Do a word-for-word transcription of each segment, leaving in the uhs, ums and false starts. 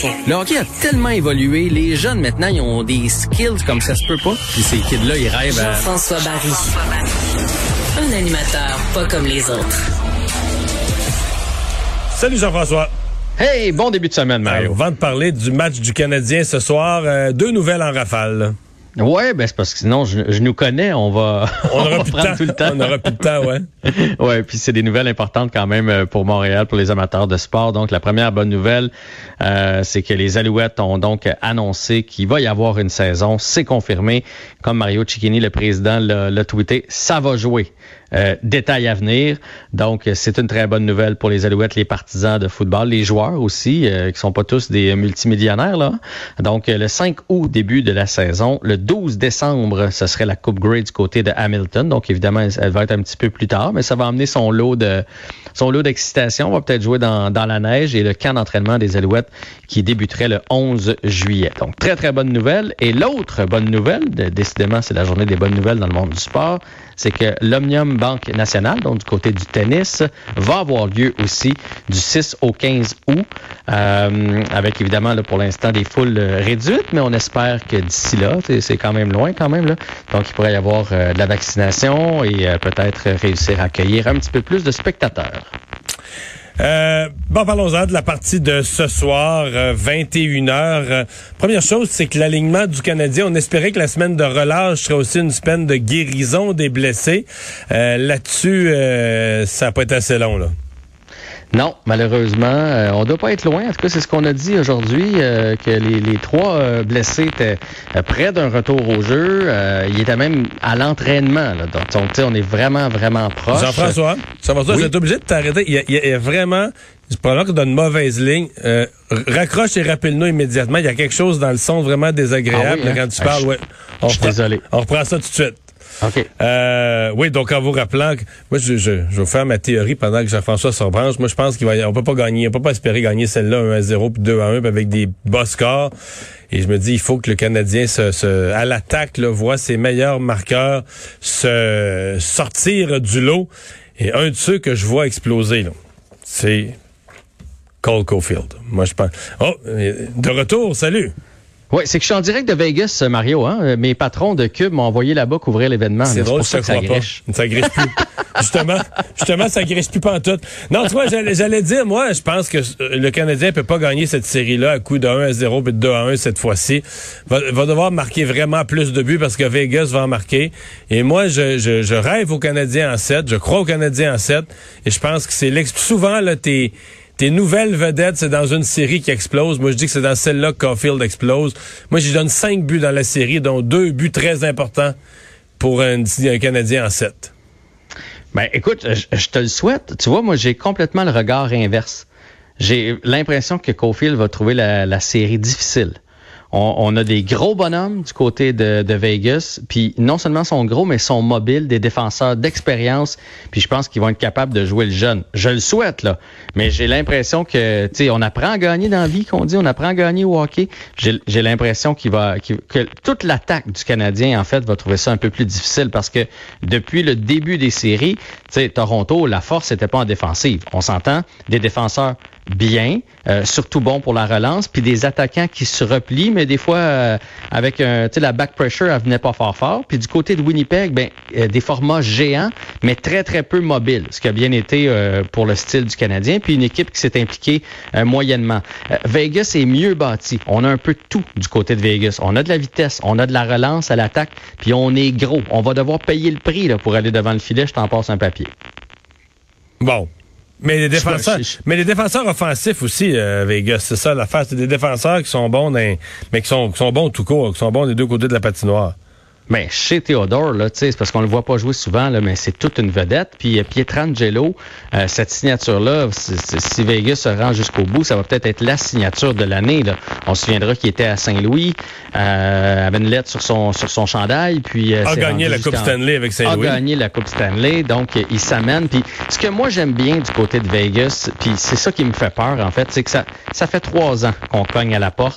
hockey. Le hockey a tellement évolué. Les jeunes, maintenant, ils ont des skills comme ça se peut pas. Puis ces kids-là, ils rêvent à... Jean-François Barry. Un animateur pas comme les autres. Salut Jean-François. Hey, bon début de semaine, Mario. Avant de parler du match du Canadien ce soir, euh, deux nouvelles en rafale. Ouais, ben c'est parce que sinon, je, je nous connais, on va, on, on aura va plus prendre temps. tout le temps. On aura plus de temps, ouais. Ouais, puis c'est des nouvelles importantes quand même pour Montréal, pour les amateurs de sport. Donc, la première bonne nouvelle, euh, c'est que les Alouettes ont donc annoncé qu'il va y avoir une saison. C'est confirmé. Comme Mario Cecchini, le président, l'a, l'a tweeté, ça va jouer. Euh, détail à venir. Donc, c'est une très bonne nouvelle pour les Alouettes, les partisans de football, les joueurs aussi, euh, qui sont pas tous des multimillionnaires, là. Donc, le cinq août, début de la saison. Le douze décembre, ce serait la Coupe Grey du côté de Hamilton. Donc, évidemment, elle, elle va être un petit peu plus tard, mais ça va amener son lot de son lot d'excitation. On va peut-être jouer dans, dans la neige et le camp d'entraînement des Alouettes qui débuterait le onze juillet. Donc, très, très bonne nouvelle. Et l'autre bonne nouvelle, de, décidément, c'est la journée des bonnes nouvelles dans le monde du sport, c'est que l'Omnium Banque Nationale, donc du côté du tennis, va avoir lieu aussi du six au quinze août, euh, avec évidemment là, pour l'instant des foules réduites, mais on espère que d'ici là, c'est quand même loin quand même, là, donc il pourrait y avoir euh, de la vaccination et euh, peut-être réussir à accueillir un petit peu plus de spectateurs. Euh, bon, parlons-en de la partie de ce soir, euh, vingt et une heures. Euh, première chose, c'est que l'alignement du Canadien, on espérait que la semaine de relâche serait aussi une semaine de guérison des blessés. Euh, là-dessus, euh, ça n'a pas été assez long, là. Non, malheureusement, euh, on doit pas être loin. En tout cas, c'est ce qu'on a dit aujourd'hui, euh, que les, les trois euh, blessés étaient euh, près d'un retour au jeu. Euh, ils étaient même à l'entraînement. Là. Donc, on, on est vraiment, vraiment proche. Jean-François, Jean-François, oui. Je vais être obligé de t'arrêter. Il y a, il y a vraiment... C'est probablement que dans une mauvaise ligne. Euh, raccroche et rappelle-nous immédiatement. Il y a quelque chose dans le son vraiment désagréable ah oui, hein? Quand tu parles. Ah, ouais. Je suis désolé. On reprend ça tout de suite. OK. Euh, oui, donc en vous rappelant que moi je, je, je vais vous faire ma théorie pendant que Jean-François se rebranche. Moi je pense qu'il va on peut pas gagner, on peut pas espérer gagner celle-là un à zéro puis deux à un avec des bas scores. Et je me dis il faut que le Canadien se, se à l'attaque là, voit ses meilleurs marqueurs se sortir du lot. Et un de ceux que je vois exploser là, c'est Cole Caulfield. Moi je pense. Oh, de retour, salut. Oui, c'est que je suis en direct de Vegas, Mario. Hein? Mes patrons de Cube m'ont envoyé là-bas couvrir l'événement. C'est drôle, pour ça je que te ça crois griche. pas. Ça griche plus. justement, justement, ça griche plus pantoute. Non, tu vois, j'allais, j'allais dire, moi, je pense que le Canadien peut pas gagner cette série-là à coup de un à zéro puis de deux à un cette fois-ci. Va, va devoir marquer vraiment plus de buts parce que Vegas va en marquer. Et moi, je, je, je rêve au Canadien en sept. Je crois au Canadien en sept. Et je pense que c'est l'ex... souvent, là, t'es... Tes nouvelles vedettes, c'est dans une série qui explose. Moi, je dis que c'est dans celle-là que Caulfield explose. Moi, j'y donne cinq buts dans la série, dont deux buts très importants pour un, un Canadien en sept. Ben, écoute, je, je te le souhaite. Tu vois, moi, j'ai complètement le regard inverse. J'ai l'impression que Caulfield va trouver la, la série difficile. On, on a des gros bonhommes du côté de, de Vegas, puis non seulement sont gros, mais sont mobiles, des défenseurs d'expérience, puis je pense qu'ils vont être capables de jouer le jeune. Je le souhaite, là, mais j'ai l'impression que, tu sais, on apprend à gagner dans la vie, qu'on dit, on apprend à gagner au hockey. J'ai, j'ai l'impression qu'il va, qu'il, que toute l'attaque du Canadien, en fait, va trouver ça un peu plus difficile, parce que depuis le début des séries, tu sais, Toronto, la force n'était pas en défensive. On s'entend, des défenseurs bien, euh, surtout bon pour la relance, puis des attaquants qui se replient, mais des fois euh, avec un, tu sais, la back pressure, elle venait pas fort fort. Puis du côté de Winnipeg, ben euh, des formats géants, mais très très peu mobiles, ce qui a bien été euh, pour le style du Canadien. Puis une équipe qui s'est impliquée euh, moyennement. Euh, Vegas est mieux bâti. On a un peu de tout du côté de Vegas. On a de la vitesse, on a de la relance à l'attaque, puis on est gros. On va devoir payer le prix là pour aller devant le filet. Je t'en passe un papier. Bon. Mais les défenseurs, mais les défenseurs offensifs aussi, euh, Vegas, c'est ça l'affaire, c'est des défenseurs qui sont bons, dans, mais qui sont, qui sont bons tout court, qui sont bons des deux côtés de la patinoire. Ben, chez Theodore, là, tu sais, c'est parce qu'on le voit pas jouer souvent, là, mais c'est toute une vedette. Puis Pietrangelo, euh, cette signature-là, c'est, c'est, si Vegas se rend jusqu'au bout, ça va peut-être être la signature de l'année, là. On se souviendra qu'il était à Saint-Louis, euh, avait une lettre sur son sur son chandail, puis euh, a gagné la Coupe Stanley avec Saint-Louis. A gagné la Coupe Stanley, donc il s'amène. Puis ce que moi j'aime bien du côté de Vegas, puis c'est ça qui me fait peur en fait, c'est que ça ça fait trois ans qu'on cogne à la porte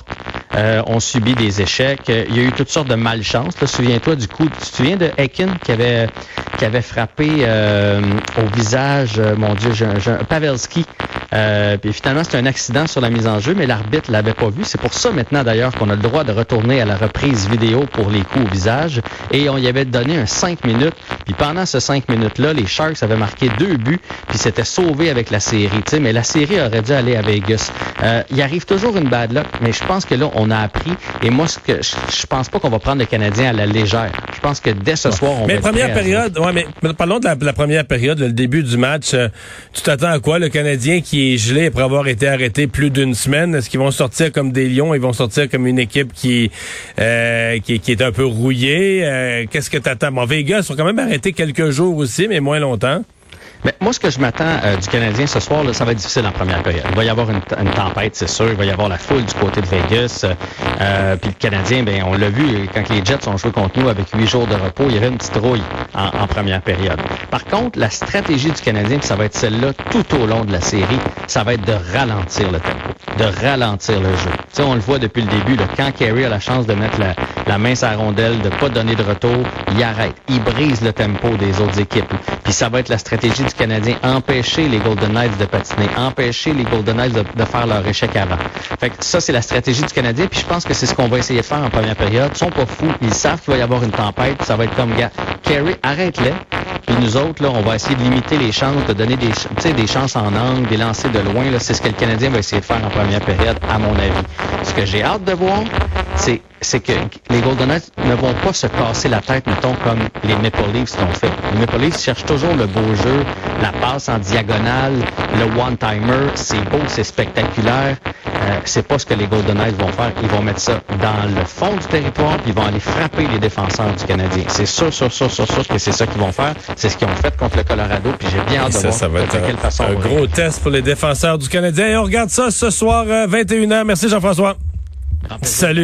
euh, ont subi des échecs. Il y a eu toutes sortes de malchance. Là, souviens-toi du coup, tu te souviens de Ekin qui avait qui avait frappé euh, au visage, euh, mon Dieu, je, je, Pavelski. Euh, puis finalement, c'était un accident sur la mise en jeu, mais l'arbitre l'avait pas vu. C'est pour ça maintenant d'ailleurs qu'on a le droit de retourner à la reprise vidéo pour les coups au visage. Et on y avait donné un cinq minutes. Puis pendant ce cinq minutes-là, les Sharks avaient marqué deux buts, puis s'étaient sauvés avec la série. Tu sais, mais la série aurait dû aller à Vegas. Euh, il arrive toujours une bad luck, mais je pense que là, on a appris. Et moi, ce que je, je pense pas qu'on va prendre le Canadien à la légère. Je pense que dès ce soir, on mais va. Mais première période, ouais, mais parlons de la, la première période, le début du match. Euh, tu t'attends à quoi? Le Canadien qui est gelé après avoir été arrêté plus d'une semaine, est-ce qu'ils vont sortir comme des lions? Ils vont sortir comme une équipe qui, euh, qui, qui est un peu rouillée? Euh, qu'est-ce que t'attends? Bon, Vegas sont quand même arrêtés quelques jours aussi, mais moins longtemps. Mais moi, ce que je m'attends euh, du Canadien ce soir, là, ça va être difficile en première période. Il va y avoir une, une tempête, c'est sûr. Il va y avoir la foule du côté de Vegas. Euh, puis le Canadien, ben on l'a vu, quand les Jets ont joué contre nous avec huit jours de repos, il y avait une petite rouille en, en première période. Par contre, la stratégie du Canadien, puis ça va être celle-là tout au long de la série, ça va être de ralentir le tempo, de ralentir le jeu. Tu sais, on le voit depuis le début, là, quand Carey a la chance de mettre la, la main sur la rondelle, de pas donner de retour, il arrête. Il brise le tempo des autres équipes. Puis ça va être la stratégie du Canadien, empêcher les Golden Knights de patiner, empêcher les Golden Knights de, de faire leur échec avant. Fait que ça, c'est la stratégie du Canadien, puis je pense que c'est ce qu'on va essayer de faire en première période. Ils sont pas fous, ils savent qu'il va y avoir une tempête, ça va être comme, gars, Carey, arrête-les, puis nous autres, là, on va essayer de limiter les chances, de donner des, tu sais, des chances en angle, des lancers de loin, là, c'est ce que le Canadien va essayer de faire en première période, à mon avis. Ce que j'ai hâte de voir, c'est c'est que les Golden Knights ne vont pas se casser la tête, mettons, comme les Maple Leafs l'ont fait. Les Maple Leafs cherchent toujours le beau jeu, la passe en diagonale, le one-timer, c'est beau, c'est spectaculaire. Euh, c'est pas ce que les Golden Knights vont faire. Ils vont mettre ça dans le fond du territoire, puis ils vont aller frapper les défenseurs du Canadien. C'est sûr, sûr, sûr, sûr, sûr que c'est ça qu'ils vont faire. C'est ce qu'ils ont fait contre le Colorado, puis j'ai bien hâte de ça, voir ça va de être quelle un, façon un gros test pour les défenseurs du Canadien. Et on regarde ça ce soir, euh, vingt et une heures. Merci Jean-François. Salut.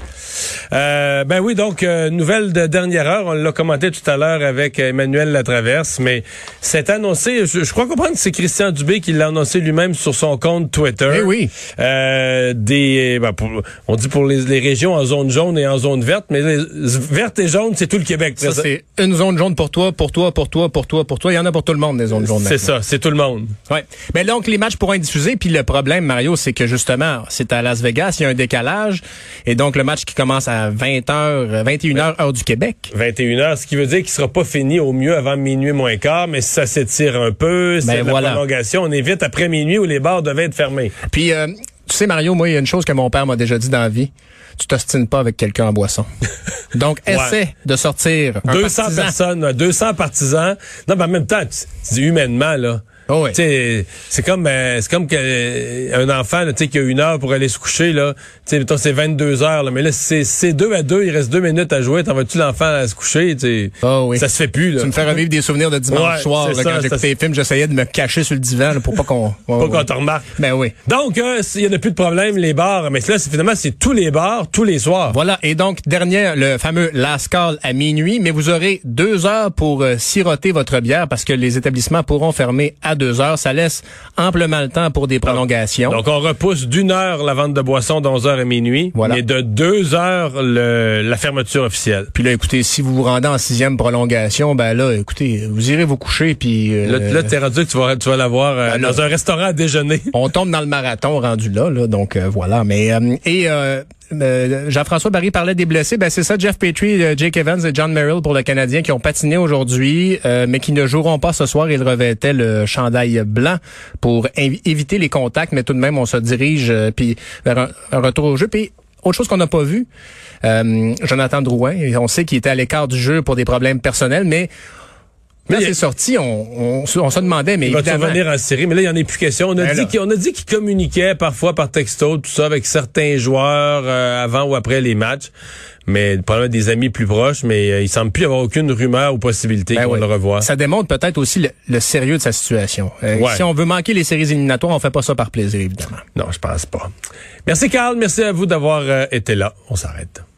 Euh, ben oui, donc, euh, nouvelle de dernière heure, on l'a commenté tout à l'heure avec Emmanuel Latraverse, mais c'est annoncé, je, je crois comprendre que c'est Christian Dubé qui l'a annoncé lui-même sur son compte Twitter. Eh oui. Euh, des, ben pour, on dit pour les, les régions en zone jaune et en zone verte, mais les, verte et jaune, c'est tout le Québec. Ça, c'est une zone jaune pour toi, pour toi, pour toi, pour toi, pour toi. Il y en a pour tout le monde, des zones jaunes. C'est ça, c'est tout le monde. Ouais. Mais donc, les matchs pourront être diffusés, puis le problème, Mario, c'est que justement, c'est à Las Vegas, il y a un décalage, et donc le match qui commence à vingt heures, vingt et une heures, heure du Québec. vingt et une heures, ce qui veut dire qu'il sera pas fini au mieux avant minuit moins quart, mais si ça s'étire un peu, c'est ben de voilà. la prolongation, on est vite après minuit où les bars devaient être fermés. Puis, euh, tu sais, Mario, moi, il y a une chose que mon père m'a déjà dit dans la vie. Tu t'ostines pas avec quelqu'un en boisson. Donc, Ouais. essaie de sortir un deux cents partisan. personnes, deux cents partisans. Non, mais en même temps, tu, tu dis humainement, là. Oh oui. Tu sais, c'est comme euh, c'est comme que euh, un enfant là, tu sais qui a une heure pour aller se coucher là, tu sais mettons c'est vingt-deux heures là, mais là c'est c'est deux à deux, il reste deux minutes à jouer, t'envoies-tu l'enfant à se coucher, tu sais. Oh oui. Ça se fait plus là. Tu me fais revivre des souvenirs de dimanche Ouais, soir c'est là, ça, quand j'écoutais les films, j'essayais de me cacher sur le divan là, pour pas qu'on Pas ouais, qu'on ouais. te remarque. Ben oui. Donc euh, il y en a plus de problème les bars, mais là c'est finalement c'est tous les bars tous les soirs. Voilà. Et donc, dernier, le fameux last call à minuit, mais vous aurez deux heures pour euh, siroter votre bière parce que les établissements pourront fermer à deux heures. Ça laisse amplement le temps pour des prolongations. Donc, on repousse d'une heure la vente de boissons d'onze heures à minuit, Voilà. mais de deux heures le, la fermeture officielle. Puis là, écoutez, si vous vous rendez en sixième prolongation, ben là, écoutez, vous irez vous coucher, puis... Euh, Là, là t'es rendu que tu vas, tu vas l'avoir euh, ben là, dans un restaurant à déjeuner. on tombe dans le marathon rendu là, là donc euh, voilà. Mais euh, et euh, euh, Jean-François Barry parlait des blessés, ben c'est ça, Jeff Petrie, euh, Jake Evans et John Merrill pour le Canadien qui ont patiné aujourd'hui, euh, mais qui ne joueront pas ce soir. Ils revêtaient le chandail blanc pour invi- éviter les contacts, mais tout de même on se dirige euh, puis vers un, un retour au jeu. Puis autre chose qu'on n'a pas vu, euh, Jonathan Drouin, on sait qu'il était à l'écart du jeu pour des problèmes personnels, mais quand Mais c'est il- sorti, on, on, se- on se demandait, mais Il va évidemment... revenir en série, mais là, il n'y en a plus question. On a Ben dit là. qu'il, on a dit qu'il communiquait parfois par texto, tout ça, avec certains joueurs euh, avant ou après les matchs. Mais probablement des amis plus proches, mais euh, il semble plus y avoir aucune rumeur ou possibilité Ben qu'on oui. le revoie. Ça démontre peut-être aussi le, le sérieux de sa situation. Euh, Ouais. Si on veut manquer les séries éliminatoires, on fait pas ça par plaisir, évidemment. Non, je pense pas. Merci, Carl. Merci à vous d'avoir euh, été là. On s'arrête.